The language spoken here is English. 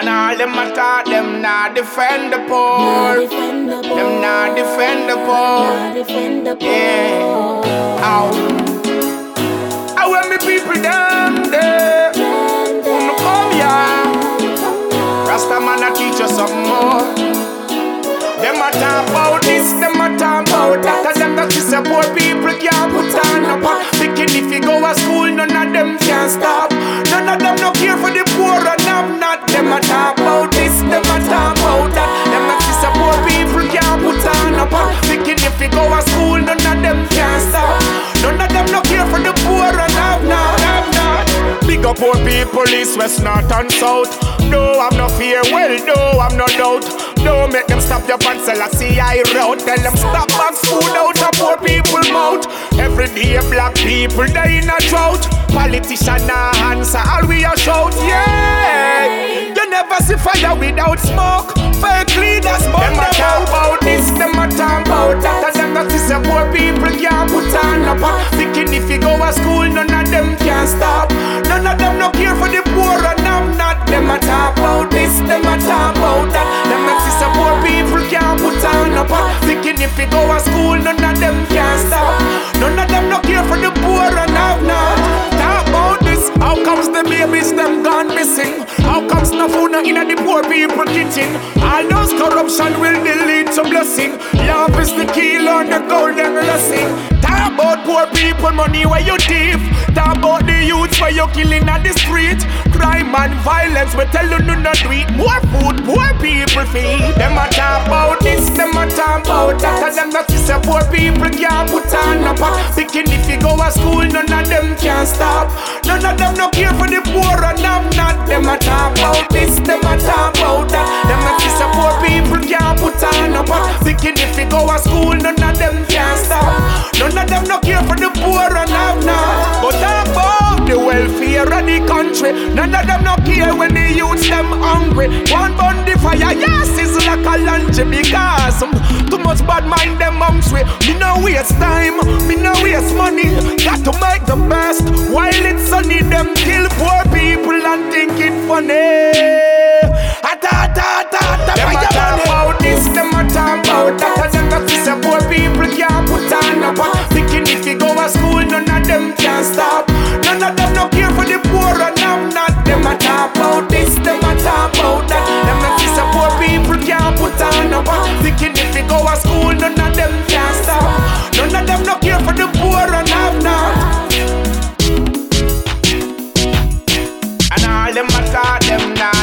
And all them a talk, them not defend the poor. Them not defend the poor. Yeah. Ow. I want me people down there. Wanna come here. Rasta man a teach us something more. Them a talk about this, them a talk about that. And them that is a poor people can't put on a pot. Thinking if you go to school, none of them can stop. None of them no care for the poor and I'm not. Them a talk about this, them a talk about that. Them that is a poor people can't put on a pot. Thinking if you go to school, none of them can stop. None of them no care for the poor and I'm not. Big up poor people, east, west, north and south. No, I'm no fear, well, no, I'm no doubt. Don't make them stop your pants, I see I route. Tell them stop box food out of poor people mouth. Every day black people die in a drought. Politician a answer, all we a shout, yeah. You never see fire without smoke. Fake leaders, but them a talk about this, them a talk about that. And them that is a poor people can't put on a pot. Thinking if you go to school, none of them can stop. None of them no care for the poor and I'm not. Them a talk about this, them a talk about that. Them that is a poor people can't put on a pot. Thinking if you go to school, none of them can stop. None of them no care for the poor and I'm not. Talk about this. How comes the babies them gone missing? How comes no food in the poor people kitchen? All those corruption will lead to blessing. Love is the key, learn the golden lesson. Talk about poor people, money where you thief. Talk about the youths where you killing on the street. Crime and violence, we tell you no not do it. More food, poor people feed. Them a talk about this, them a talk about that. And them that is a poor people can't put on a pot. Thinking if you go to school, none of them can stop. None of them no care for the poor and I'm not. Them a talk about this, them a talk about that. Them that is a poor people can't put on a pot. Thinking if you go to school, none of them can stop. None of them no care for the poor and I'm not. But talk about the welfare of the country. None of them no care when the youths them hungry. One burn the fire, yes, it's like a lunch because too much bad mind them hungry. Me no waste time, me no waste money. Got to make the best while it's sunny. Them kill poor people and think it funny. Them a talk about this, them a talk about that. And them that is a poor people can't put on a pot. Thinking if you go to school, none of them can stop. None of them no care for the poor and I'm not. Them a talk about this, them a talk about that. Them that is a poor people can't put on a pot. Thinking if you go to school, none of them can stop. None of them no care for the poor and I'm not. And all them a talk, them not